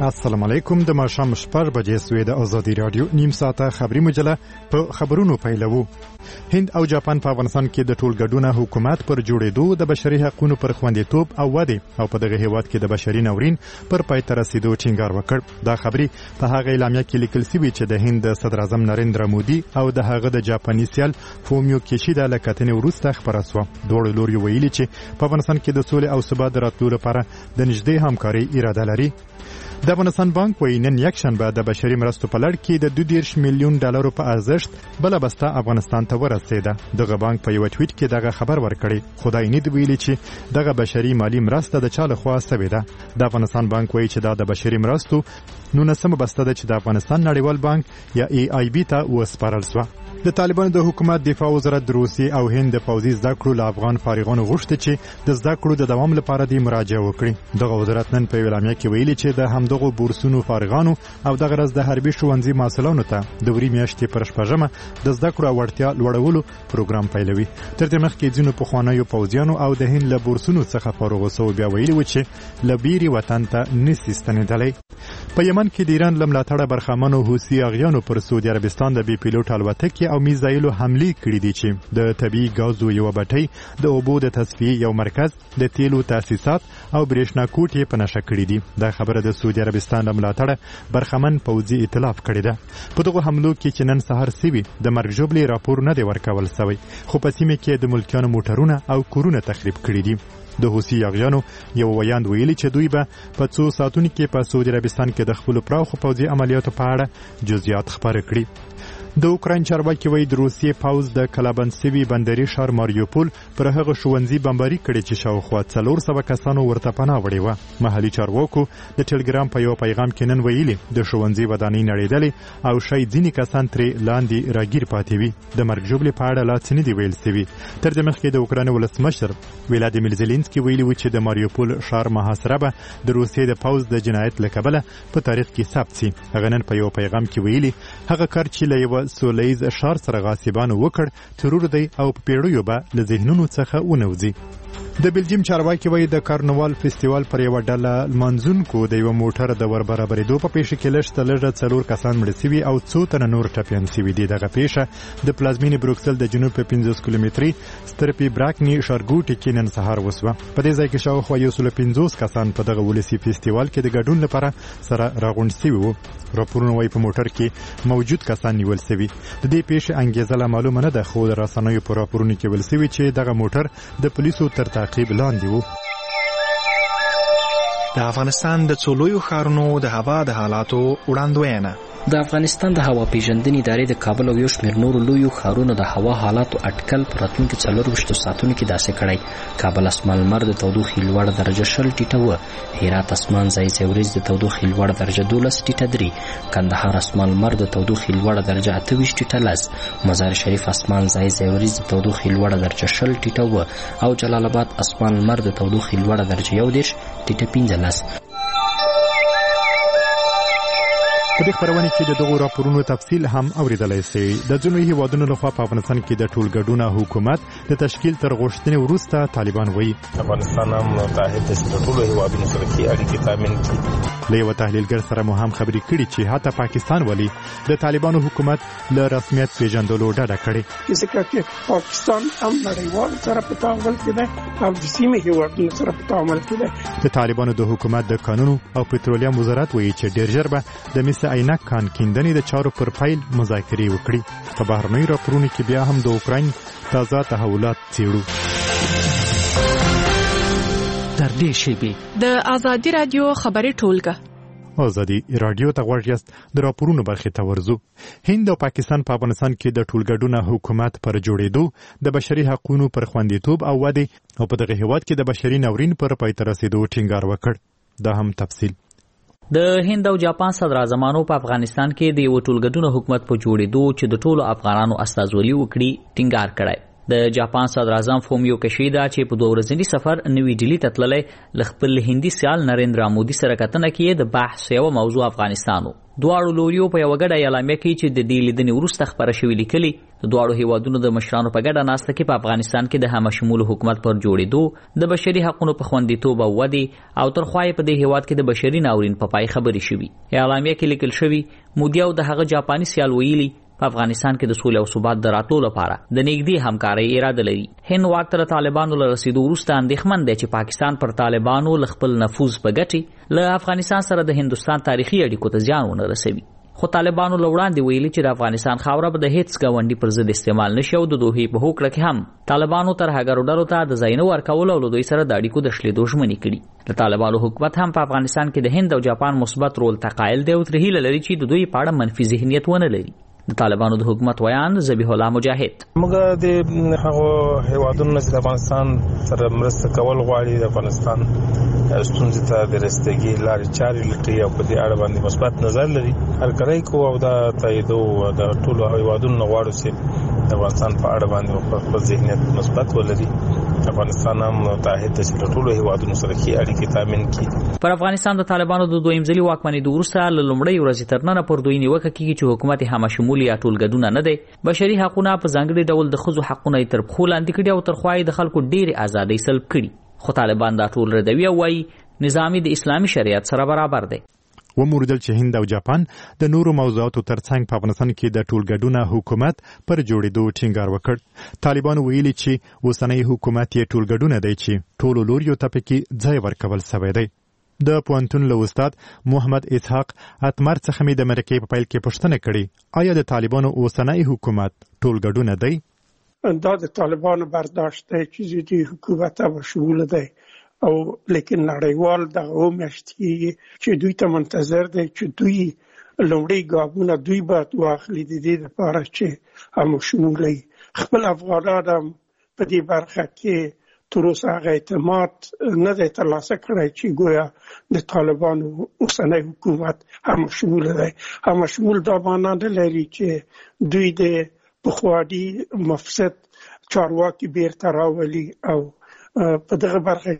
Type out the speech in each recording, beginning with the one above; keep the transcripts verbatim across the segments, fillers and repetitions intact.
السلام علیکم. د ماښام شپږ بجې سوې د ازادي رادیو نیم ساعته خبري مجله په خبرونو پیلوو. هند او جاپان په افغانستان کې د ټولګډونه حکومت پر جوړېدو د بشري حقوقو پر خوندیتوب او ودې او په دغه هیواد کې د بشري ناورین پر پای ته رسیدو ټینګار وکړ. دا خبري په هغه اعلامیه کې لیکل شوی چې د هند صدر اعظم نریندرا مودي او د هغه د جاپاني سیال فومیو کیشیدا له کتنې وروسته خبره شوه. دواړو لوري ویلي چې په افغانستان کې د سولې او ثبات د راتلو لپاره د نږدې همکارۍ اراده لري. د افغانستان بانک وایي نن یکشنبه د بشري مرستو په لړ کې د دوه دېرش میلیون ډالرو په ارزښت بله بسته افغانستان ته ورسېده. دغه بانک په یو ټویټ کې دغه خبر ورکړی. خدای نه دی ویلي چې دغه بشري مالی مرسته د چا لخوا سوې ده. د افغانستان بانک وایي چې دا د بشري مرستو نولسمه بسته ده چې د افغانستان نړیوال بانک یا ای آی بي ته وسپارل شوه. د طالبانو د حکومت دفاع وزارت د روسیې او هند د پوځي زده کړو له افغان فارغانو غوښتي چې د زده کړو د دوام لپاره د مراجعه وکړي. دغه وزارت نن په اعلامیه کې ویلي چې د همدغو بورسونو فارغانو او دغه ورځ د حربي ښوونځي محصلانو ته د وري میاشتې پر شپږمه د زده کړو وړتیا لوړولو پروګرام پیلوي. تر دې مخکې ځینو پخوانیو پوځیانو او د هند له بورسونو څخه فارغ شوو بیا ویلي و چې له بیرې وطن ته نسي ستنېدلی. په یمن کې د ایران له ملاتړه برخمنو حوثي اغیانو پر سعودي عربستان د بې پیلوټ الوتکې او میزایلو حملې کړې دي چې د طبیعي ګازو یوه بټۍ، د اوبو د تصفیې یو مرکز، د تیلو تاسیسات او برېښنا کوټ یې په نښه کړي دي. دا خبره د سعودي عربستان له ملاتړه برخمن پوځي ائتلاف کړې ده. په دغو حملو کې چې نن سهار سوي د مرګ ژوبلې راپور نه دی ورکول سوی، خو په سیمه کې د ملکیانو موټرونه او کورونه تخریب کړي دي. د حوثي اغیانو یو ویاند ویلي چې دوی به په څو ساعتونو کې په سعودي عربستان کې د خپلو پراخو پوځي عملیاتو په اړه جزئیات خپاره کړي. د اوکراین چارواکي وایي د روسیې پوځ د کلابند سوي بندري ښار ماریوپول پر هغه ښوونځي بمباري کړې چې شاوخوا څلور سوه کسانو ورته پناه وړې وه. محلي چارواکو د ټلګرام په یو پیغام کې نن ویلي د ښوونځي ودانۍ نړېدلې او شاید ځینې کسان ترې لاندې راګیر پاتې وي. د مرګ ژوبلې په اړه لا څه نه دي ویل سوي. تر دې مخکې د اوکراین ولسمشر ولادیمیر زيلنسکي ویلي و چې د ماریوپول ښار محاصره به د روسیې د پوځ د جنایت له کبله په تاریخ کې ثبت سي. هغه نن په یو پیغام کې ویلي هغه کار چې له یوه سولیز ښار سره غاصبانو وکړ ترور دی او په پیړیو به له ذهنونو څخه ونوځي. د بلجیم چارواکي وایي د کارنوال فستیوال پر یوه ډله لمانځونکو د یوه موټر د ور برابرېدو په پیښه کې لږ تر لږه څلور کسان مړه سوي او څو تنه نور ټپیان سوي دي. دغه پیښه د پلازمینې بروکسل د جنوب په پنځوس کیلومتري سترپي براکني ښارګوټي کې نن سهار وسوه. په دې ځای کې شاوخوا یو سل پنځوس کسان په دغه ولسي فستیوال کې د ګډون لپاره سره راغونډ سوي وو. راپورونه وایي په موټر کې موجود کسان نیول سوي. د دې پیښې انګیزه لا معلومه نه ده، خو د رسنیو په راپورونو کې ویل سوي چې دغه موټر د پولیسو تر تعقیب لاندې وو. د افغانستان د څو لویو ښارونو د هوا د حالاتو وړاندوینه. د افغانستان د هوا پیژندنې ادارې د کابل او یو شمېر نورو لویو ښارونو د هوا حالاتو اټکل په راتلونکي څلرویشتو ساعتونو کې داسې کړی. کابل اسمان لمر د تودوخې لوړه درجه شل ټیټه وه، هرات اسمان ځای ځای وریځ د تودوخې لوړه درجه دولس ټیټه درې، کندهار اسمان لمر د تودوخې لوړه درجه اته ویشت ټیټه لس، مزار شریف اسمان ځای ځای وریځ د تودوخې لوړه درجه شل ټیټه وه او جلال آباد اسمان لمر د تودوخې لوړه درجه یو دېرش ټیټه پنځلس. په دې خبرونه کې د دغو راپورونو تفصیل هم اوریدلای شئ. د ځینو هیوادونو لخوا په افغانستان کې د ټولګډونه حکومت د تشکیل تر غوښتنې وروسته طالبان وایي افغانستان هم متحد د ټولو هیوادونو سره کې اړیکې تامین کړي. له یوه تحلیلګر سره مو هم خبرې کړي چې حتی پاکستان ولي د طالبانو حکومت له رسمیت پیژندلو ډډه کړې. ځکه چې پاکستان هم نړیوال سره په تعامل کې ده او د سیمې هیوادونو سره په تعامل کې ده. د طالبانو د حکومت د قانون او پټرولیم وزارت وایي چې ډېر ژر به د مس عینک کان کیندنې د چارو پر پیل مذاکرې وکړي. په بهرنیو راپورونو کې بیا هم د اوکراین تازه تحولات څېړو. تر دې شیبې د ازادي رادیو خبري ټولګه ازادي رادیو ته غوږ یاست. د راپورونو برخې ته ورځو. هند او پاکستان په افغانستان کې د ټولګډونه حکومت پر جوړېدو، د بشري حقوقو پر خوندیتوب او ودې او په دغه هیواد کې د بشري ناورین پر پای ته رسیدو ټینګار وکړ. دا هم تفصیل. د هند او جاپان صدر اعظمانو په افغانستان کې د یو ټولګډونه حکومت په جوړېدو چې د ټولو افغانانو استازولي وکړي ټینګار کړی. د جاپان صدر اعظم فومیو کشیدا چې په دوه ورځني سفر نوی ډیلی ته تللی له خپل هندي سیال نریندرا مودي سره کتنه کې د بحث یوه موضوع افغانستان و. دواړو لوریو په یوه ګډه اعلامیه کې چې د دې لیدنې وروسته خپره شوي لیکلي د دواړو هیوادونو د مشرانو په ګډه ناسته کې په افغانستان کې د همشموله حکومت پر جوړېدو د بشري حقونو په خوندیتوب او ودې او تر خوا یې په دې هیواد کې د بشري ناورین په پای خبرې شوي. اعلامیه کې لیکل شوي مودي او د هغه جاپاني سیال ویلي په افغانستان کې د سولې او ثبات د راتلو لپاره د نږدې همکارۍ اراده لري. هند واک ته طالبانو له رسیدو وروسته اندېښمن دی چې پاکستان پر طالبانو له خپل نفوذ په ګټې له افغانستان سره د هندوستان تاریخي اړیکو ته زیان ونه رسوي. خو طالبانو له وړاندې ویلي چې د افغانستان خاوره به د هیڅ ګاونډي پر ضد استعمال نشي او د دوحې په هوکړه کې هم طالبانو ترهګرو ډلو ته د ځای نه ورکولو او له دوی سره د اړیکو د شلېدو ژمنې کړي. د طالبانو حکومت هم په افغانستان کې د هند او جاپان مثبت رول ته قایل دی او ترې هیله لري چې د دوی په اړه منفي ذهنیت ونه لري. د طالبانو د حکومت ویان ذبیح الله مجاهد موږ د هغه هیوادونو چې د افغانستان سره مرسته کول غواړي د افغانستان ستونزې ته د رسیدګۍ لارې چارې لټوي او په دې اړه باندې مثبت نظر لري. هرکلی کوو او دا تاییدو د ټولو هیوادونو نه غواړو چې د افغانستان په اړه باندې خپل ذهنیت مثبت ولري. افغانستان هم متحد دی چې ټولو هیوادونو سره ښې اړیکې تامین کړي. پر افغانستان د طالبانو د دویم ځلي واکمنېدو وروسته له لومړۍ ورځې تر ننه پر دوی نیوکه کېږي چې حکومت یې همشمول یا ټولګډونه نه دی. بشري حقونه په ځانګړي ډول د ښځو حقونه یې تر پښو لاندې کړي او تر خوا یې د خلکو ډېرې ازادۍ سلب کړي. خو طالبان دا ټول ردوي او وایي نظامي د اسلامي شریعت سره برابر دی. وموردل چې هند او جاپان د نورو موضوعاتو ترڅنګ په افغانستان کې د ټولګډونه حکومت پر جوړېدو ټینګار وکړ. طالبانو ویلي چې اوسنی حکومت یې ټولګډونه دی چې ټولو لوریو ته پکې ځای ورکول سوی دی. د پوهنتون له استاد محمد اسحاق اتمر څخه مې د مرکې په پیل کې پوښتنه کړې آیا د طالبانو اوسنی حکومت ټولګډونه دی؟ دا د طالبانو برداشت دی چې دوی حکومت به شمول دی او لیکن نړیوال دغه میاشت کې چې دوی ته منتظر دی چې دوی لومړی ګامونه دوی باید واخلي د دې لپاره چې همشموله خپل افغانان هم په دې برخه کې تر اوسه هغه اعتماد نه دی ترلاسه کړی چې ګویا د طالبانو اوسنی حکومت همشموله دی. همشمول دا معنا نه لري چې دوی د پخواني مفسد چارواکي بیرته راولي او په دغه برخه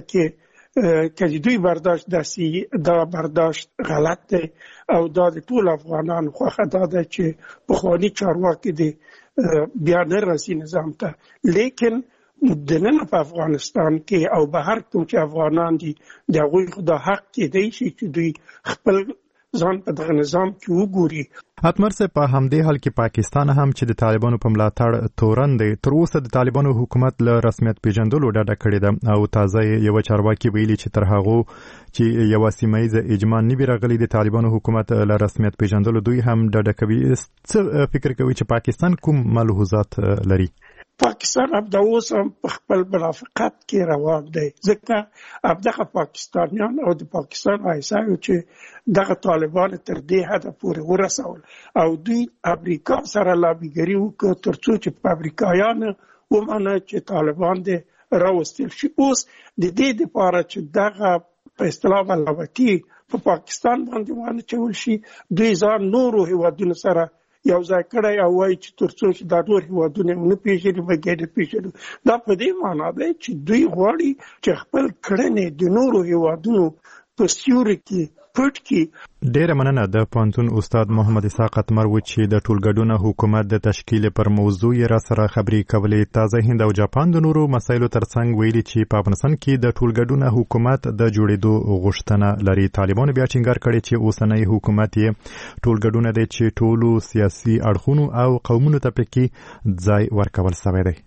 کې چې دوی برداشت داسې دا برداشت غلط دی او دا د ټول افغانانو خوښه دا ده چې پخواني چارواکي دي بیا نه راسي نظام ته. لیکن د نن په افغانستان کې او بهر کوم چې افغانان دي د هغوی خو دا حق کېدی شي چې دوی خپل ځان په دغه نظام کې وګوري. اتمر صاحب په همدې حال کې پاکستان هم چې د طالبانو په ملاتړ تورن دی تر اوسه د طالبانو حکومت له رسمیت پیژندلو ډډه کړې ده او تازه یو چارواکي ویلي چې تر هغه چې یو سیمه اجماع نه وي راغلی د طالبانو حکومت له رسمیت پیژندلو دوی هم ډډه کوي. څه فکر کوي چې پاکستان کوم ملحوظات لري؟ پاکستان اب د اوس هم په خپل منافقت کې روان دی ځکه اب دغه پاکستانیان او د پاکستان ایسایو چې دغه طالبان تر دې حد پورې ورسول او دوی امریکا سره لابیګري وکړه ترڅو چې په امریکایان ومنه چې طالبان دې راوستل شي. اوس د دې لپاره چې دغه په اصطلاح ملامتي په پاکستان باندې باندې چول شي دوی ځان نورو هیوادونو سره یو ځای کړی او وایي چې ترڅو چې دا نور هیوادونه نه پیژني بګې نه پیژني. دا په دې معنا دی چې دوی غواړي چې خپل کړنې د نورو هیوادونو په سیوري کې پټ کړي. ډیره مننه د پوهنتون استاد محمد اسحاق اتمر و چې د ټولګډونه حکومت د تشکیل پر موضوع یې را سره خبرې کولې. تازه هند او جاپان د نورو مسایلو ترڅنګ ویلي چې په افغانستان کې د ټولګډونه حکومت د جوړېدو غوښتنه لري. طالبانو بیا ټینګار کړی چې اوسنی حکومت یې ټولګډونه دی چې ټولو سیاسي اړخونو او قومونو ته پکې ځای ورکول سوی دی.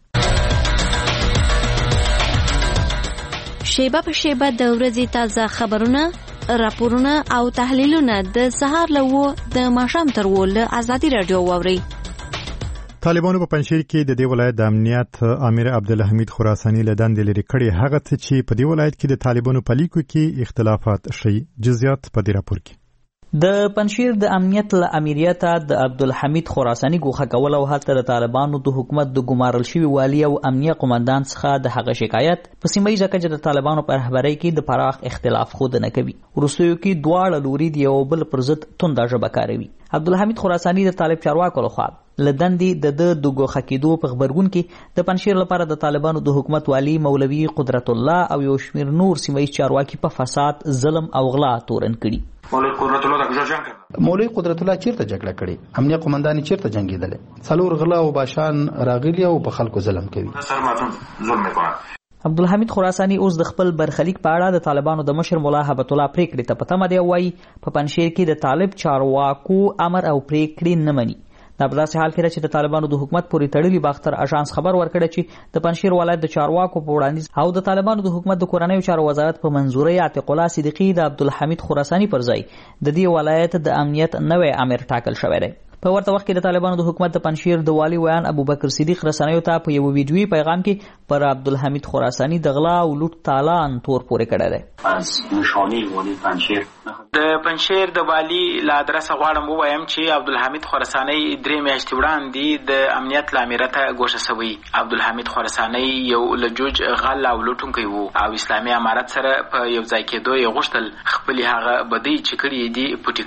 شیبه په شیبه د ورځې تازه خبرونه راپورونه او تحلیلونه د سهار له و د ماښام تر و له ازادي رادیو واوري. طالبانو په پنجشیر کې د دې ولایت د امنیت امیر عبدالحمید خراساني له دندې لرې کړي. هغه څه چې په دې ولایت کې د طالبانو په لیکو کې اختلافات شي. جزئیات په دې راپور کې. د پنجشیر د امنیت له امیریته د عبدالحمید خراساني ګوښه کول او هلته د طالبانو د حکومت د ګمارل شوي والي او امنیه قماندان څخه د هغه شکایت په سیمه ییزه کچه د طالبانو په رهبرۍ کې د پراخ اختلاف ښودنه کوي. وروستیو کې دواړه لوري د یو بل پر ضد تنده ژبه کاروي. عبدالحمید خراساني د طالب چارواکو لخوا لدندې د د د ګوښه کېدو په خبرګون کې د پنجشیر لپاره د طالبانو د حکومت والی مولوي قدرت الله او یو شمیر نور سیمه ییز چارواکي په فساد، ظلم او غلا تورن کړي. مولوی قدرت الله د جنگ مولوی قدرت الله چیرته جګړه کړي؟ امنیه قومندان چیرته جنگیدل؟ څلور غلا او باشان راغلي او په خلکو ظلم کوي. ظلم کوي. عبدالحمید خراساني اوس د خپل برخلیک په اړه د طالبانو د مشر مولا هبت الله پریکړې ته په تمه دی، وایي په پنجشیر کې د طالب چارواکو امر او پریکړې نه مني. دا په داسې حال کې چې د طالبانو د حکومت پورې تړلي باختر اژانس خبر ورکړی چې د پنجشیر ولایت د چارواکو په وړاندیز او د طالبانو د حکومت د کورنیو چارو وزارت په منظوري عتیق الله صدیقي د عبدالحمید خراساني پر ځای د دې ولایت د امنیت نوی امر ټاکل شوی دی. په ورته وخت کې د طالبانو د حکومت د پنجشیر د والی ویان ابوبکر صدیق رسنیو ته په یو ویډیویي پیغام کې پر عبدالحمید خراساني د غلا او لوټ تالان تور پورې کړی دی. از نشانی والی پنجشیر د پنجشیر د والی له ادرسه غواړم ووایم چې عبدالحمید خراساني درې میاشتې وړاندې د امنیت له امره ته ګوښه شوی. عبدالحمید خراساني یو لجوج غل او لوټونکی و او اسلامي امارت سره په یو ځای کېدو یې غوښتل خپلې هغه بدۍ چې کړي دي پټې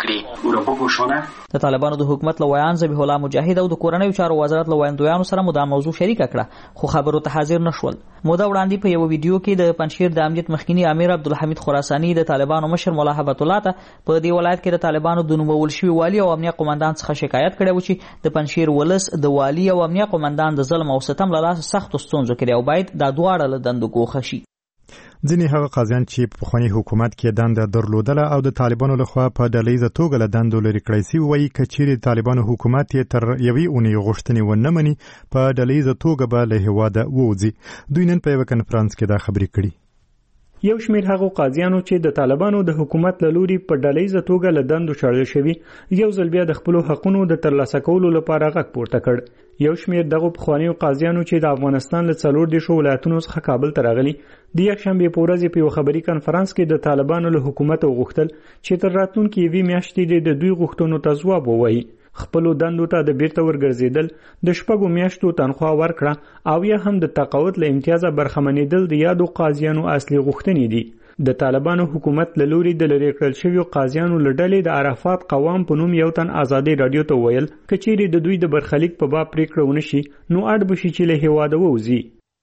کړي. د طالبانو د حکومت له ویان ذبیح الله مجاهد او د کورنیو چارو وزارت له ویاندویانو سره مو دا موضوع شریکه کړه، خو خبرو ته حاضر نشول. موده وړاندې په یو ویډیو کې د پنجشیر د امنیت مخکینی امیر عبدالحمید خراساني د طالبانو مشر مولا هبت الله ته په دې ولایت کې د طالبانو د نومول شوي والی او امنیه قومندان څخه شکایت کړی و چې د پنجشیر ولس د والی او امنیه قومندان د ظلم او ستم له لاسه سختو ستونزو کې دی او باید دا دواړه له دندو ګوښه شي. ځینې هغه قاضیان چې په پخواني حکومت کې دنده درلودله او د طالبانو لخوا په ډلهیزه توګه له دندو لرې کړی سوي، وایي که چیرې د طالبانو حکومت یې تر یوې اونۍ غوښتنې ونه مني په ډلهیزه توګه به له هېواده ووځي. دوی نن په یوه کنفرانس کې دا خبرې کړي. یو شمیر هغو قاضیانو چې د طالبانو د حکومت له لوري په ډلهیزه توګه له دندو شړل شوي یو ځل بیا د خپلو حقونو د ترلاسه کولو لپاره غږ پورته کړ. یو شمیر دغو پخوانیو قاضیانو چې د افغانستان له څلور دېرشو ولایتونو څخه کابل ته راغلي د یکشنبې په ورځ په یو خبري کنفرانس کې د طالبانو له حکومت وغوښتل چې تر راتلونکي یوې میاشتې د دوی غوښتنو ته ځواب ووایي. خپلو دندو ته د بیرته ورګرځېدل، د شپږو میاشتو تنخوا ورکړه او یا هم د تقاعد له امتیازه برخمنېدل د یادو قاضیانو اصلي غوښتنې دي. د طالبانو حکومت له لوري د لرې کړل شویو قاضیانو له ډلې د عرفات قوام په نوم یو تن ازادي رادیو ته ویل که چیرې د دوی د برخلیک په باب پریکړه ونه شي نو اړ به شي چې له هېواده ووځي.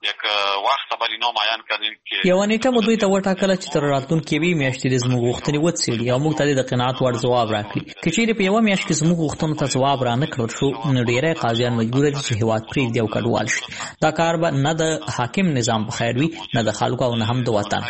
یوه نیټه مو دوی ته وټاکله چې تر راتلونکې یوې میاشتې د زموږ غوښتنې وڅېړي او موږ ته د قناعت وړ ځواب راکړي. که چیرې په یوه میاشت کې زموږ غوښتنو ته ځواب رانه کړل شو نو ډېری قاضیان مجبوره دي چې هېواد پرېږدي او کډوال شي. دا کار به نه د حاکم نظام په خیر وي، نه د خلکو او نه هم د وطن.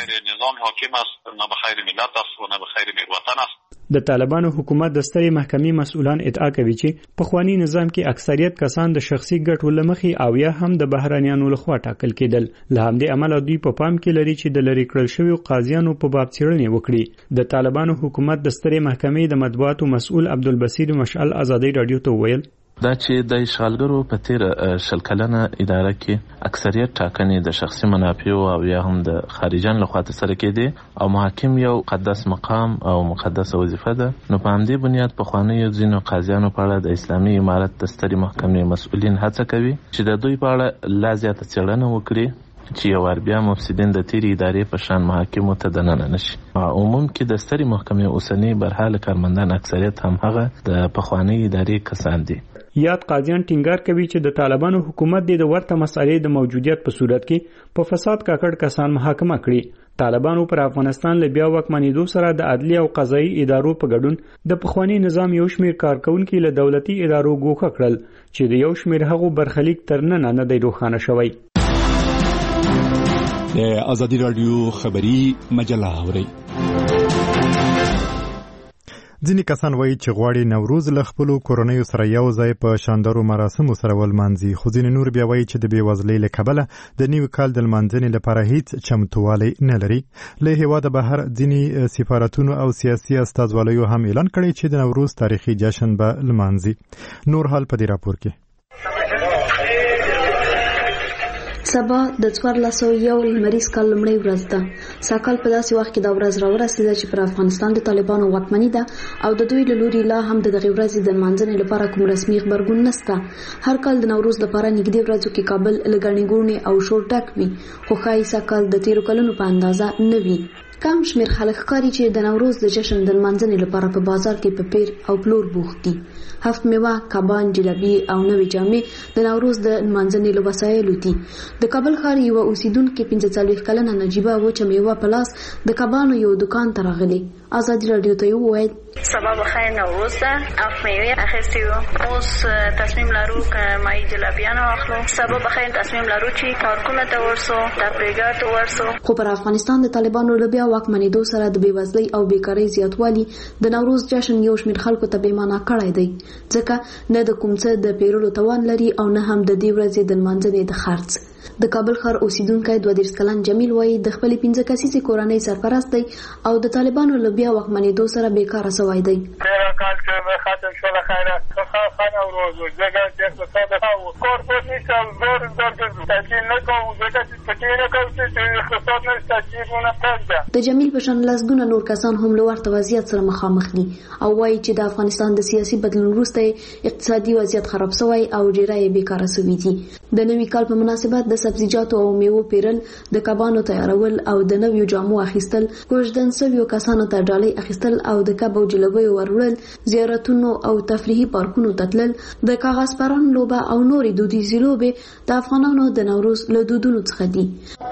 د طالبانو حکومت د سترې محکمې مسؤلان ادعا کوي چې پخوانی نظام کې اکثریت کسان د شخصي ګټو له مخې او یا هم د بهرانیانو لخوا ټاکل کېدل. له همدې امله دوی په پام کې لري چې د لرې کړل شویو قاضیانو په باب څېړنې وکړي. د طالبانو حکومت د سترې محکمې د مطبوعاتو مسؤل عبدالبصیر مشعل ازادي رادیو ته ویل دا چې د اشغالګرو په تیر شل کلنه اداره کې اکثریت ټاکنې د شخصي منافعو او یا هم د خارجان لخوا ترسره کېدې او محاکم یو مقدس مقام او مقدسه وظیفه ده، نو په همدې بنیاد پخوانیو ځینو قاضیانو په اړه د اسلامي امارت د سترې محکمې مسؤلین هڅه کوي چې د دوی په اړه لا زیاته څېړنه وکړي چې یو وار بیا مفسدین د تیرې ادارې په شان محاکمو ته دننه نشي. عموم کې د سترې محکمې اوسني برحاله کارمندان اکثریت هم هغه د پخوانۍ ادارې کسان دي. یاد قاضیان ټینګار کوي چې د طالبانو حکومت د ورته مسالې د موجودیت په صورت کې په فساد کاکړ کسان محاکمه کړي. طالبانو پر افغانستان له بیا واکمنېدو سره د عدلي او قضایي ادارو په ګډون د پخوانی نظام یو شمیر کارکونکي له دولتي ادارو ګوښه کړل چې د یو شمیر هغو برخلیک تر ننه نه دی روښانه شوی. د ازادي رادیو خبری مجله اوري. ځینې کسان وایي چې غواړي نوروز له خپلو کورنیو سره یو ځای په شاندارو مراسمو سره ولمانځي، خو ځینې نور بیا وایي چې د بېوزلۍ له کبله د نوي کال د لمانځنې لپاره هیڅ چمتووالی نه لري. له هېواده بهر ځینې سفارتونو او سیاسي استازوالیو هم اعلان کړی چې د نوروز تاریخي جشن به لمانځي. نور حال په دې راپور کې. سبا د څوارلس سوه یو لمریز کال لومړۍ ورځ ده. سږکال په داسې وخت کې دا ورځ راورسېده چې پر افغانستان د طالبانو واکمني ده او د دوی له لوري لا هم د دغې ورځې د لمانځنې لپاره کوم رسمي غبرګون نشته. هر کال د نوروز لپاره نږدې ورځو کې کابل له ګڼې ګوڼې او شور ډک وي، خو ښایي سږکال د تېرو کلونو په اندازه نه وي. کم شمیر خلک ښکاري چې د نوروز د جشن د لمانځنې لپاره په بازار کې په پیر او پلور بوخت دي. هفت میوه، کبان، جلبي او نوې جامې د نوروز د لمانځنې له وسایلو دي. د کابل ښار یوه اوسیدونکې پنځه څلوېښت کلنه نجیبه وچه میوه په لاس د کبانو یو دکان ته راغلې. ازادي راډیو ته وویل سبا بخیر نوروز ده، هفت میوه اخیستي وو، اوس تصمیم لرو که مای جلبیانو واخلو. سبا بخیر تصمیم لرو چې پارکونو ته ورسو، تفریحګاه ته ورسو. خو پر افغانستان د طالبانو له بیا واکمنېدو سره د بېوزلۍ او بیکارۍ زیاتوالي د نوروز جشن یو شمېر خلکو ته بې معنا کړی دی، ځکه نه د کوم څه د پیرلو توان لري او نه هم د دې ورځې د لمانځنې د خرڅ. د کابل ښار اوسیدونکی دوه دېرش کلن جمیل وایي د خپلې پنځه کسیزې کورنۍ سرپرست دی او د طالبانو له بیا واکمنېدو سره بیکاره سوی دی. تېره کال چې ختم شوله خیره ښه نوروز و، ځکه چې اقتصاد ښه و، کور پوه نشته، زور زور تاکید نه کوو، ځکه چې فکر نه کوو چې اقتصاد نه تاکید ونه پرېږده. د جمیل په شان لسګونه نور کسان هم له ورته وضعیت سره مخامخ دي او وایي چې د افغانستان د سیاسي بدلون وروسته اقتصادي وضعیت خراب سوی او ډېری یې بیکاره سوي دي. د نوي کال په مناسبت د سبزیجاتو او میوو پیرل، د کبانو تیارول او د نویو جامو اخیستل، کوژدن سویو کسانو ته ډالۍ اخیستل او د کب او جلبیو وروړل، زیارتونو او تفریحي پارکونو ته تلل، د کاغذ پران لوبه او نورې دودیزې لوبې د افغانانو د نوروز له دودونو څخه دي.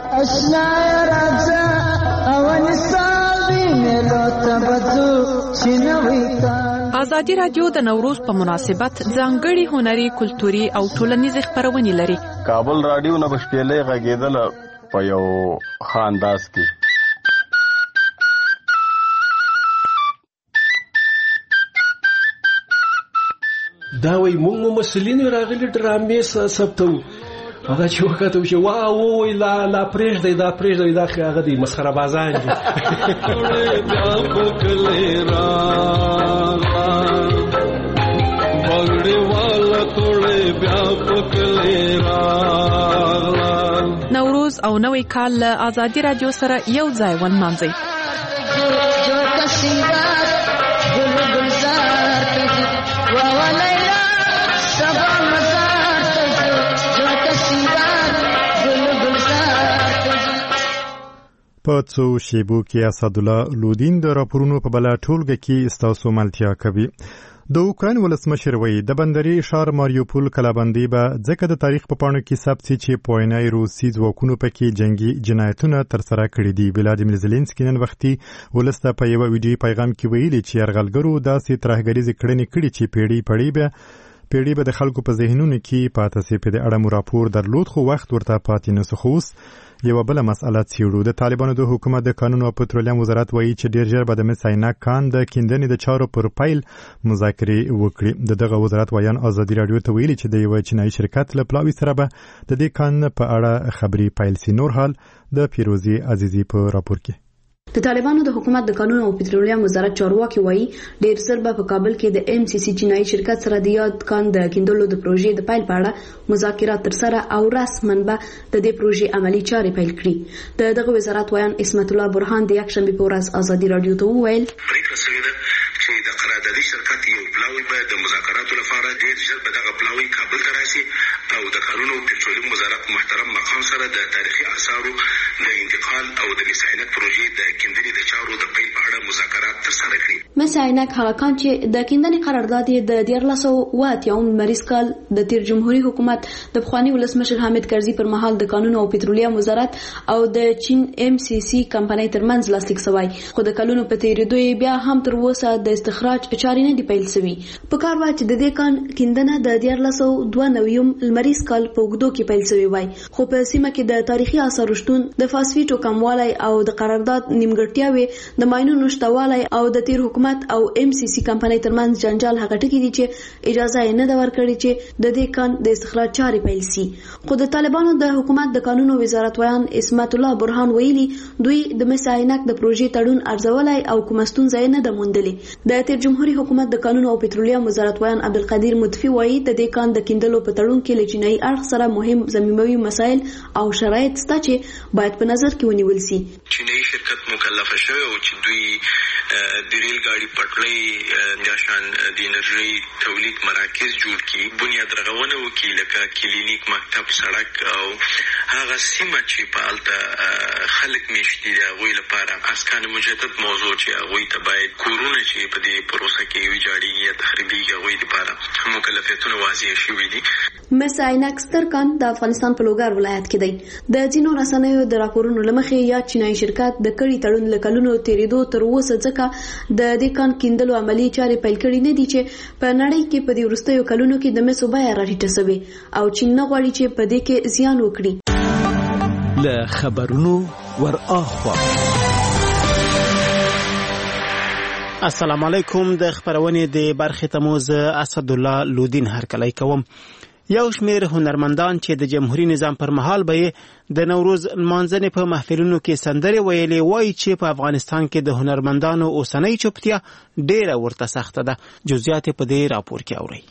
ازادي راډیو د نوروز په مناسبت ځانګړي هنري، کلتوري او ټولنیزې خپرونې لري. کابل راډیو نه بشپېلې غږېدله په یو ښه انداز کې. دا وایي موږ مسلین راغلي ډرامې ثبتو. هغه چې وکتو چې وا ووی لا لا پرېږدئ دا پرېږدئ دا هغه دی مسخره بازان دي. نوروز او نوی کال له ازادي راډیو سره یو ځای ونمانځئ. په څو شیبو کې اسدالله لودین د راپورونو په بله ټولګه کې ستاسو ملتیا کوي. د اوکراین ولسمشر وایي د بندري ښار ماریوپول کلابندي به ځکه د تاریخ په پاڼو کې ثبت سي چې په وینای روسي ځواکونو پکې جنګي جنایتونه ترسره کړي دي. ولادیمیر زلنسکي نن وختي ولس ته په یوه ویډیو پیغام کې ویلي چې یرغلګرو داسې ترهګریزې کړنې کړي چې پیړۍ پړۍ به پیړۍ به د خلکو په ذهنونو کې پاته سي. په دې اړه مو راپور درلود خو وخت ورته پاتې نه سو. خو اوس یوه بله مسئله څیړو. د طالبانو د حکومت د قانون او پټرولیم وزارت وایي چې ډېر ژر به د مس عینک کان د کیندنې د چارو پر پیل مذاکرې وکړي. د دغه وزارت ویان ازادي راډیو ته ویلي چې د یوه چینایي شرکت له پلاوي سره به د دې کان په اړه خبرې پیل سي. نور حال د پیروزي عزیزي په راپور کې. د طالبانو د حکومت د قانون او پټرولیم وزارت چارواکي وایي ډېر زر به په کابل کې د ایم سی سی چینایي شرکت سره د یاد کان د کیندلو د پروژې د پیل په اړه مذاکرات ترسره او رسماً به د دې پروژې عملي چارې پیل کړي. د دغه وزارت ویان اسمت الله برهان د یکشنبې په ورځ ازادي راډیو ته وویل پریکړه شوې ده چې د قراردادي شرکت یو پلاوی به د مذاکراتو لپاره ډېر ژر به دغه پلاوی کابل ته راشي او د قانون او پټرولیم وزارت محترم مقام سره د تاریخي آثارو د انتقال او د مس عینک پروژې د کیندنې د چارو د پیل په اړه مذاکرات ترسره کړي. مس عینک هغه کان چې د کیندنې قرارداد یې د دیارلس سوه اوه اتیاوم لمریز کال د تیر جمهوریت حکومت د پخواني ولسمشر حامد کرزي پر مهال د قانون او پټرولیم وزارت او د چین ایم سی سی کمپنۍ ترمنځ لاسلیک شوی، خو د کلونو په تیریدو یې بیا هم تر اوسه د استخراج چارې نه دي پیل شوي. په کار وه چې د دې کان کیندنه د دیارلس سوه دوه نوي لمریز کال په اوږدو کې پیل شوی وای، خو په سیمه کې د تاریخي آثارو شتون، د فاسفیټو کموالی او د قرارداد نیمګړتیاوې، د ماینونو شتوالی او د تیر حکومت او ایم سی سی کمپنۍ ترمنځ جنجال هغه ټکي دي چې اجازه یې نه ده ورکړې چې د دې کان د استخراج چارې پیل شي. خو د طالبانو د حکومت د قانون او وزارت ویان اسمت الله برهان ویلي دوی د مس عینک د پروژې تړون ارزولی او کومه ستونزه یې نه ده موندلې. د تیر جمهوریت حکومت د قانون او پټرولیم وزارت ویان عبدالقدیر مطفي وایي د دې کان د کیندلو په تړون کې له چینایي اړخ سره مهم ضمیموي مسایل او شرایط شته چې باید په نظر کې ونیول شي. چینایي شرکت مکلفه شوی او چې دوی د ریل ګاډي پټلۍ د شان د انرژي تولید مراکز جوړ کړي، بنیاد رغونه وکړي، لکه کلینیک، مکتب، سړک او هغه هغه سیمه چې په هلته خلک میشت دي د هغوی لپاره اسکان مجدد موضوع چې هغوی ته باید کورونه چې په دې پروسه کې ویجاړېږي یا تخریبېږي هغوی دپاره مکلفیتونه واضح شوي دي. مس عینک سترکان د افغانستان په لوګر ولایت کې دی. د ځینو رسنیو د راپورونو له مخې یا چینایي شرکت د کړي تړون له کلونو تېرېدو تر اوسه ځکه د دې کان کیندلو عملي چارې پیل کړي نه دي چې په نړۍ کې په دې وروستیو کلونو کې د مسو بیه راټیټه شوې او چین نه غواړي چې په دې کې زیان وکړي. له خبرونو ور اخوا السلام علیکم. د خبرونې د برخې تموز اسد الله لودین هرکلی کوم. یو شمیر هنرمندان چې د جمهوریت نظام پر مهال به د نوروز لمانځنې په محفلونو کې سندرې ویلې وایي چې په افغانستان کې د هنرمندانو اوسنۍ چوپتیا ډیره ورته سخته ده. جزئیات په دې راپور کې اورئ.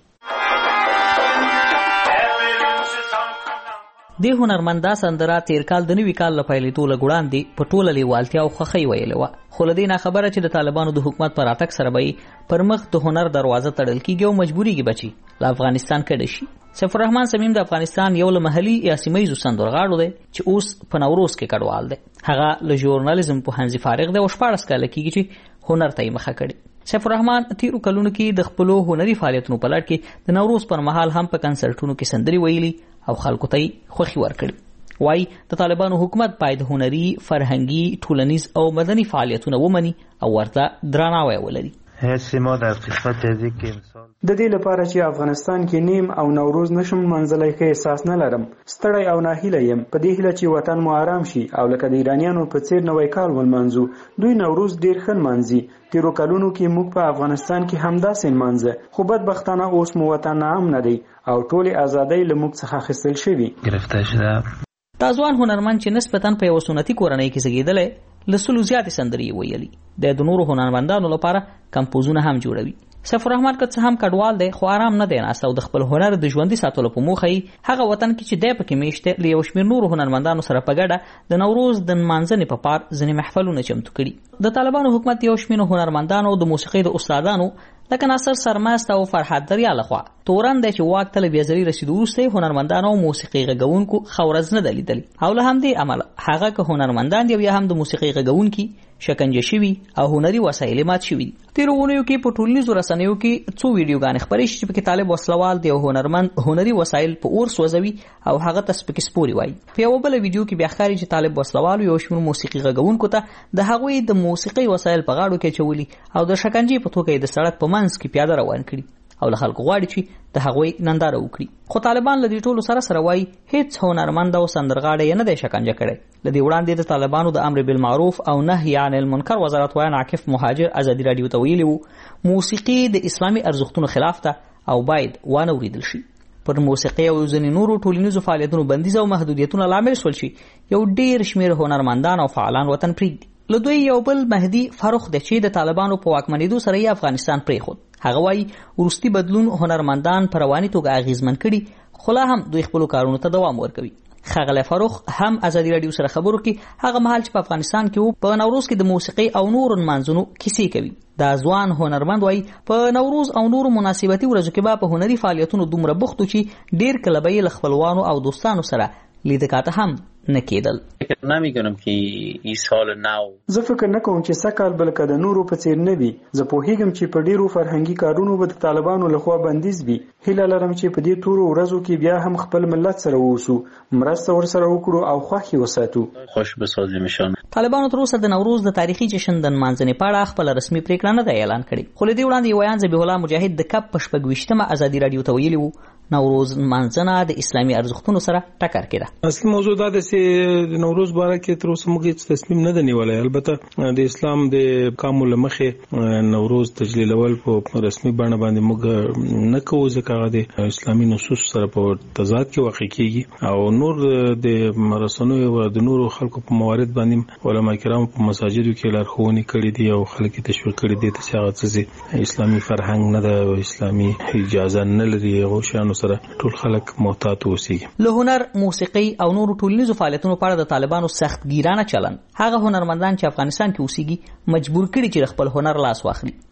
د هنرمندا سندره تیر کال د نوي کال لپاره لیدو لګوړاندې په ټوله لیوالتیا او خوخی ویلې و، خو لدې نه خبره چې د طالبانو د حکومت پر اتک سره به پر مخ د هنر دروازه تړل کیږي او مجبوریږي بچي له افغانستان کډه شي. سیف الرحمن سمیم د افغانستان یو له محلي یا سیمایي سندرغاړو دی چې اوس په نوروز کې کډوال دی. هغه له ژورنالیزم په هنځي فارغ دی او شپږ کال کېږي چې هنر ته یې مخه کړي. سیف الرحمن تیرو کلونو کې د خپل هنري فعالیتونو په لړ کې د نوروز پر مهال هم په کنسرټونو کې سندري ویلي او خلکو ته خوښي ورکړي. وای د طالبانو حکومت باید هنري، فرهنګي، ټولنیز او مدني فعالیتونه ومني او ورته درناوی ولري. ما در قسمت ازی که د دې لپاره چې افغانستان کې نیم او نوروز نشم منځلای کې احساس نه لرم. ستړی او ناهیله یم په دې هیله چې وطن مو آرام شي او لکه د ایرانیانو په څیر نوې کال ولمانځو. دوی نوروز ډیر ښه منځي. تیرو کلونو کې موږ په افغانستان کې همداسې منځه، خو بدبختانه اوس مو وطن عام نه دی او ټولې ازادۍ له موږ څخه اخیستل شوي. گرفتار شده. دا ځوان هنرمند چې نسبتاً په یو سنتي کورنۍ کې زیږېدلی له سلو زیاتې سندرې ویلي. د نورو هنرمندانو لپاره کمپوزونه هم جوړوي. سیف الرحمن که څه هم کډوال دی خو آرام نه دی ناست او د خپل هنر د ژوندي ساتلو په موخه یې هغه وطن کې چې دی پکې میشت له یو شمېر نورو هنرمندانو سره په ګډه د نوروز د نمانځنې په پار ځینې محفلونه چمتو کړي. د طالبانو حکومت یو شمېر هنرمندانو د موسیقۍ د استادانو لکه ناصر سرمست او فرحت دریا لخوا تورن دی چې واک ته له بېزري رسیدو وروسته هنرمندانو او موسیقۍ غږونکو ښه ورځ نه ده لیدلې او له همدې امله هغه که هنرمندان دي او یا هم د موسیقۍ غږونکي شکنجه شوي او هنري وسایل مات شوي دي. تېرو اونیو کې په ټولنیزو رسنیو کې څو ویډیوګانې خپرې شوې چې پکې طالب وسلوال د یو هنرمند هنري وسایل په اور سوځوي او هغه ته سپکې سپورې وایي. په یوه بله ویډیو کې بیا ښکاري چې طالب وسلوالو یو شمېر موسیقي غږونکو ته د هغوی د موسیقۍ وسایل په غاړو کې اچولي او د شکنجې په توګه یې د سړک په منځ کې پیاده روان کړي او له خلکو غواړي چې د هغوی ننداره وکړي. خو طالبان له دې ټولو سره سره وایي هیڅ هنرمند او سندرغاړی یې نه دی شکنجه کړی. له دې وړاندې د طالبانو د امر بالمعروف او نهي عن المنکر وزارت وایي عاکف مهاجر ازادي راډیو ته ویلي وو موسیقي د اسلامي ارزښتونو خلاف ده او باید وانه وریدل شي. پر موسیقي او ځینې نورو ټولنیزو فعالیتونو بندیز او محدودیتونه لامل شول چې یو ډیر شمېر هنرمندان او فعالان وطن پرېږدي. له دوی یو بل مهدي فاروق دی چې د طالبانو په واکمنېدو سره یې افغانستان پرېښود. هغه وایي وروستي بدلون هنرمندان په رواني توګه اغیزمن کړي خو لا هم دوی خپلو کارونو ته دوام ورکوي. ښاغلی فاروق هم ازادي راډیو سره خبرو کې هغه مهال چې په افغانستان کې وو په نوروز کې د موسیقۍ او نورو نمانځنو کیسې کوي. دا ځوان هنرمند وایي په نوروز او نورو مناسبتي ورځو کې به په هنري فعالیتونو دومره بوخت و چې ډېر کله به یې له خپلوانو او دوستانو سره لیدکاته هم نه کېدل. نمی‌دونم که این سال نو زه فکر نه کوم چې سکهال بل که د نورو په څیر نه وي. زه پوهیږم چې په ډیرو فرهنګي کارونو به د طالبانو لخوا بندیز وي. هیله لرم چې په دې تورو ورځو کې بیا هم خپل ملت سره اوسو، مرسته ورسره وکړو او خوښي وساتو. خوش بسازیمشان. طالبانو تر اوسه د نوروز د تاریخي جشن د نمانځنې په اړه خپله رسمي پریکړه نه ده اعلان کړې. خو له دې وړاندې یو ویان ذبیح الله مجاهد د کب په شپږ ویشتمه ازادي راډیو ته ویلي وو نوروز نمانځنه د اسلامي ارزښتونو سره ټکر کې ده. اصلي موضوع دا ده چې د نوروز باره کې تر اوسه موږ هیڅ تصمیم نه ده نیولی. البته د اسلام د احکامو له مخې نوروز تجلیلول په رسمي بڼه باندې موږ نه کوو ځکه هغه د اسلامي نصوص سره په تضاد کې واقع کېږي او نور د رسنیو او د نورو خلکو په موارد باندې علما کرام په مساجدو کې لارښوونې کړې دي او خلک یې تشویق کړي دي چې هغه څه اسلامي فرهنګ نه ده او اسلامي اجازه نه لري هغو شیانو سره ټول خلک محتاط اوسي. له هنر، موسیقۍ او نورو ټولنیزو فعالیتونو په اړه د طالبانو سختګیرانه چلن هغه هنرمندان چې افغانستان کې اوسېږي مجبور کړي چې خپل هنر لاس واخلي.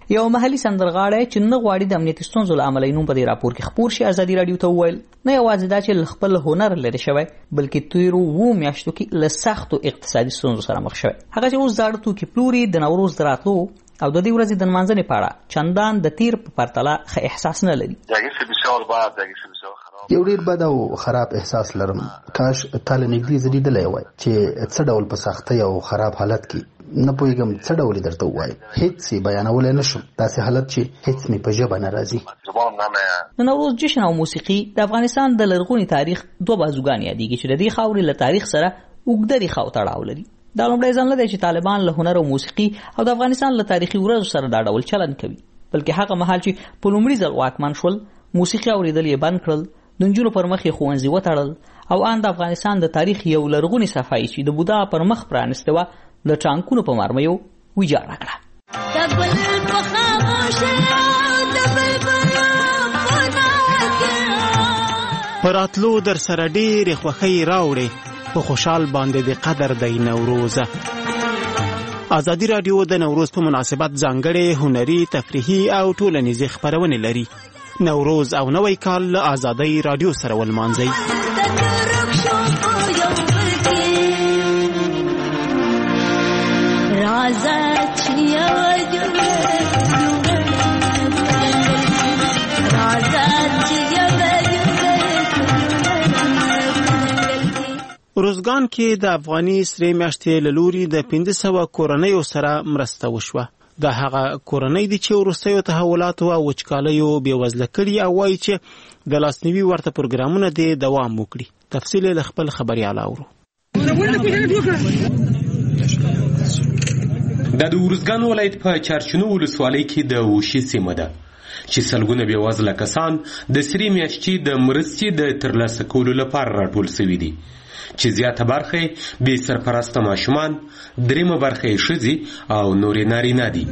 یو محلي سندرغاړی چې نه غواړي د امنیتي ستونزو له امله نوم په دې راپور کې خپور شي ازادي راډیو ته وویل نه یوازې دا چې خپل هنر لري شوی بلکې تیرو وو میاشتو کې له سختو اقتصادي ستونزو سره مخ شوی. هغه چې اوس زاړه توکي پلوري د نوروز د راتلو او د دې ورځې د نمانځنې په اړه چندان د تیر په پرتله ښه احساس نه لري. یو ډیر بد او خراب احساس لرم. کاش تاله نږدې زړی دلای وای چې څه ډول په سختۍ او خراب حالت کې نه پوهیږم څه ډول درته وای هیڅ بیانول نه شم داسې حالت چې هیڅ می په ژبه نه راځي. د نوروز جشن او موسیقي د افغانستان د لرغوني تاریخ دوه بازوګان یادېږي چې د دې خاورې له تاریخ سره اوږده ریښه او تړاو لري. دا لومړی ځل نه دی چې طالبان له هنر او موسیقي او د افغانستان له تاریخي ورځو سره دا ډول چلن کوي بلکې هغه مهال چې په لومړي ځل واکمن شول موسیقي اوریدل یې بند کړل د نجونو پر مخ یې ښوونځي وتړل او ان د افغانستان د تاریخ یو لرغونی صفحه چې د بودا پر مخ پرانسته وه د ټانکونو په مرمیو ویجاړه کړه. په راتلو در سره ډېرې خوښۍ راوړې په خوشحال باندې د قدر دی نوروزه. ازادي راډیو د نوروز په مناسبت ځانګړې هنري تفریحي او ټولنیزې خپرونې لري. نوروز او نوی کال له ازادي راډیو سره ولمانځئ. روزګان کې د افغاني سرې میاشتې له لوري د پنځه سوه کورنیو سره مرسته وشوه. دا هغه کورنۍ دي چې وروستیو تحولاتو او وچکالیو بېوزله کړي او وایي چې د لاسنیوي ورته پروګرامونه دې دوام وکړي. تفصیل له خپل خبریال اورو. دا د ورزګان ولایت په چارچنو ولسوالۍ کې د وشي سیمه ده چې سلګونه بېوزله کسان د سرې میاشتې د مرستې د ترلاسه کولو لپاره راټول سوي دي چې زیاته برخه بې سرپرسته ماشومان، دریمه برخه یې ښځې او نورې نارینه دي.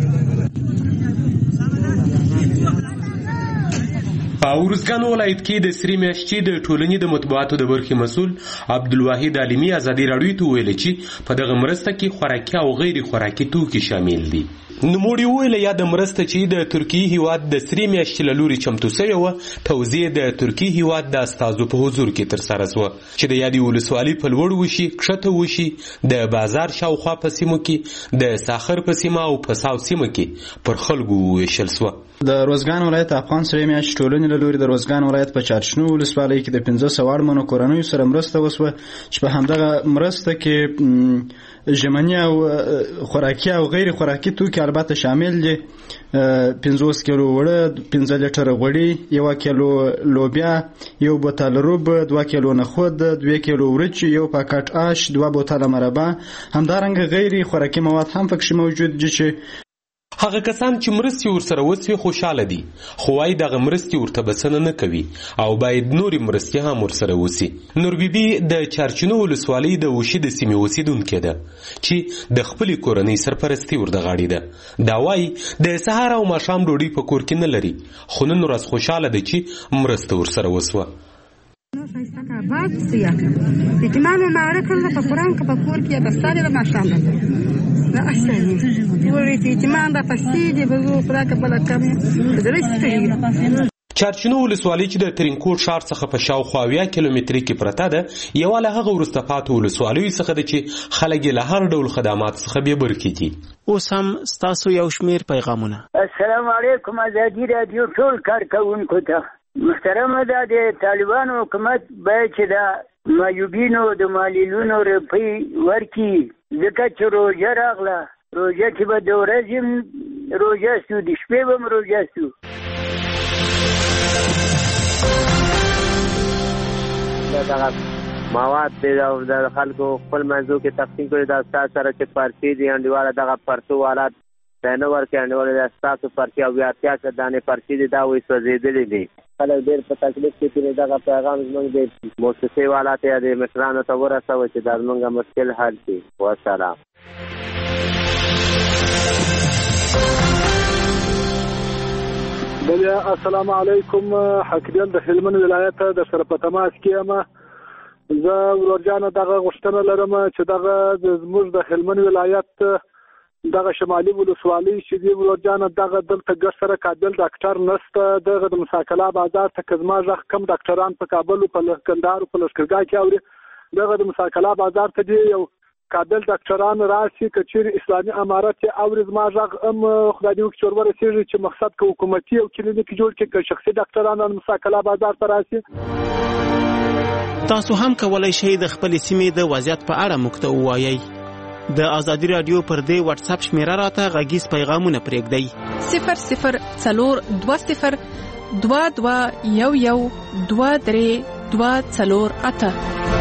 په ورزګان ولایت کې د سرې میاشتې د ټولنې د مطبوعاتو د برخې مسؤل عبدالواحد عالمي ازادي راډیو ته ویل چې په دغه مرسته کې خوراکي او غیر خوراکي توکي شامل دي. نوموړي وویل یا د مرسته چې د ترکیې هیواد د سرې میاشتې له لوري چمتو سوې وه توزیع د ترکیې هیواد د استازو په حضور کې ترسره شوه چې د یادې ولسوالۍ په لوړ وشي، کښته وشي، د بازار شاوخوا په سیمو کې، د ساخر په سیمه او په ساو سیمه کې پر خلکو وویشل شوه. د روزګان ولایت افغان سرې میاشتې ټولنې له لوري د روزګان ولایت په چارچنو ولسوالۍ کې د پنځه سوه اړمنو کورنیو سره مرسته وشوه چې په همدغه مرسته کې ژمني او خوراکي او غیر خوراکي توکي البته شامل دي. پنځوس کیلو وړه، پنځه لیټره غوړي، یو کیلو لوبیا، یو بوتل روب، دوه کیلو نخود، دوه کیلو ورچ، یو پاکټ آش، دوه بوتل مربا. همدارنګه غیر خوراکي مواد هم پکې موجود دي چې هغه کسان چې مرستې ورسره وسوي خوشاله دي خو وايي دغه مرستې ورته بسنه نه کوي او باید نورې مرستې هم ورسره وسي. نور بیبي د چارچنو ولسوالۍ د وشي د سیمې اوسیدونکې ده چې د خپلې کورنۍ سرپرستي ورته غاړې ده. دا وايي د سهار او ماښام ډوډۍ په کور کې نه لري خو نن ورځ خوشاله ده چې مرسته ورسره وسوه. باد سیا چې ما مې ماړه کړل په قرآن کې په کور کې بستانې د ماښام ده دا احسانې وړي چې ما د پسې دې بزو خدا کې بل کمې درې چارچنو ولسوالۍ چې د ترینکوټ ښار څخه په شاوخوا اویا کیلومترۍ کې پرته ده یوه له هغه وروسته پاتې ولسوالیو څخه ده چې خلک یې له هر ډول خدمات څخه بې برخې دي. اوس هم ستاسو یو شمېر پیغامونه. السلام علیکم ازادي راډیو ټول کارکوونکو ته. محترمه ده د طالبانو حکومت باید چې د معیوبینو د معلولینو روپۍ ورکړي ځکه چې روژه راغله روژه کې به د ورځې روژه سو د شپې به هم روژه سو. دغه مواد دی د خلکو خپل موضوع کې تقسیم کړي دا ستاسو سره چې پرچې دي انډیواله دغه پرتو حالات دا نه ورکړي انډیواله دا ستاسو پرچې او بیا اتیا دانې پرچې دي دا وایي سوځېدلې دي. خلک ډېر په تکلیف کې چې دغه پیغام زموږ د مؤسسې والا ته یا د مشرانو ته ورسوه چې دا زموږ مشکل حل کړي. والسلام. بله السلام علیکم. حکیدل د هلمند ولایت د سره په تماس کې یم. زه ورورجانو دغه غوښتنه لرم چې دغه زموږ د هلمند ولایت دغه شمالي ولسوالۍ چې دی ورجانه دغه دلته ګر سره قابل ډاکټر نشته دغه د مساکلا بازار ته کزما ځخ کم ډاکټران په کابل او په کندهار او په لشکرګاه کې اوري دغه د مساکلا بازار ته دی یو قابل ډاکټران راشي کچیر اسلامي امارت او زما ځخ ام خدای دې وکړي ور رسیږي چې مقصد کو حکومتي او کلینیک جوړ کړي شخصي ډاکټران د مساکلا بازار ته راشي. تاسو هم کولای شئ د خپل سیمې د وضعیت په اړه موږ ته ووایئ. د آزادي رادیو پر دې واتس اپ شمیره راته غږیز پیغامونه پرېږدئ صفر صفر څلور دوه صفر دوه دوه یو یو دوه درې دوه څلور اته.